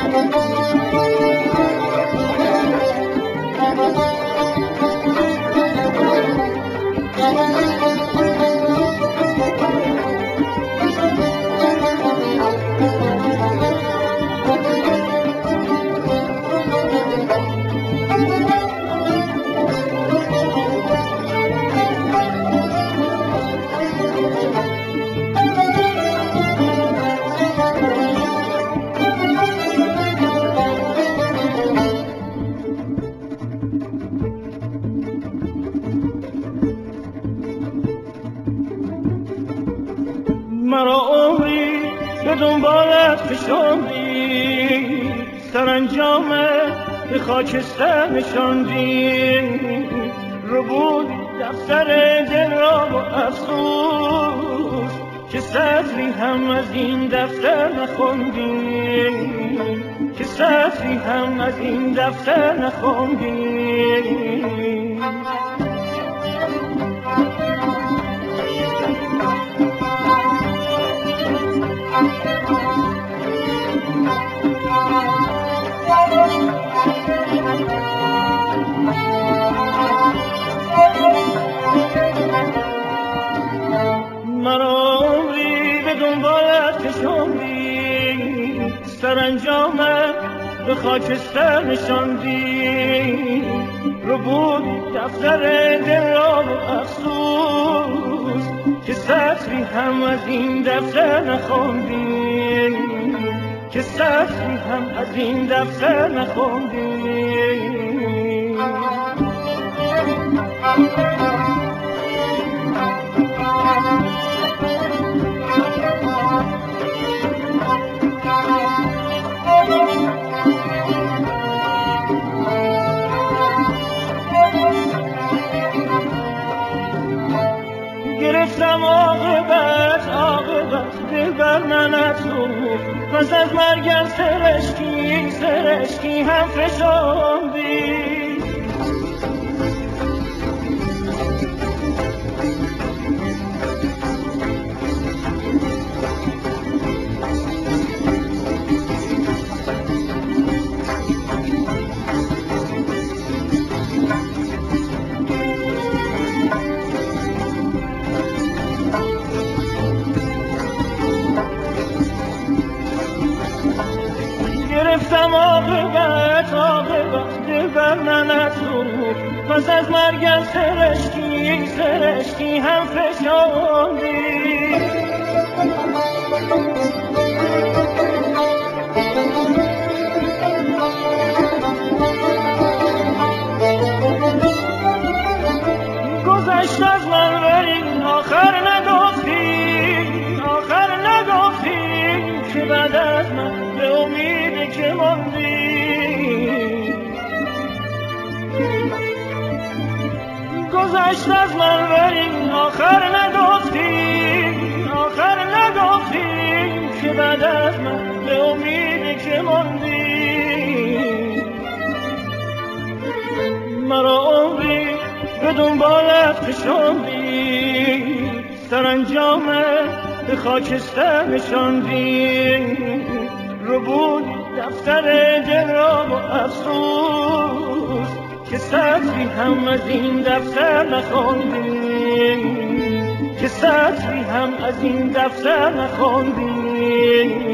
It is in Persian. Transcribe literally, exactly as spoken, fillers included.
مرا عمری به دنبالت فشاندی، سرانجامه به خاکستر نشاندی، رو بود دفتر دل را با افسوس که سطری هم از این دفتر نخوندی، که سطری هم از این دفتر نخوندی. مرا عمری به دنبالت کشاندی، سرانجامه به خاکستر نشاندی، رو بود دفتر دل را و افسوس که سطری هم از این دفتر نخوندی، که سطری هم از این دفتر نخوندی. گرفتم عاقبت عاقبت دل بر من افزود، پس از مرگم سرشکی سرشکی هم فشاندی. گرفتم عاقبت عاقبت دل بر من افزود، پس از مرگم سرشکی سرشکی هم فشاندی. گذشت از من ولی آخر نگفتی، آخر نگفتی که بعد از من به امید که ماندی. گذشت از من ولی آخر نگفتی، آخر نگفتی که بعد از من به امید که ماندی. مرا عمری به دنبالت کشاندی، سرانجامه به خاکستر نشاندی، رو بود دفتر دل را با افسوس که سطری هم از این دفتر نخوندی، که سطری هم از این دفتر نخوندی.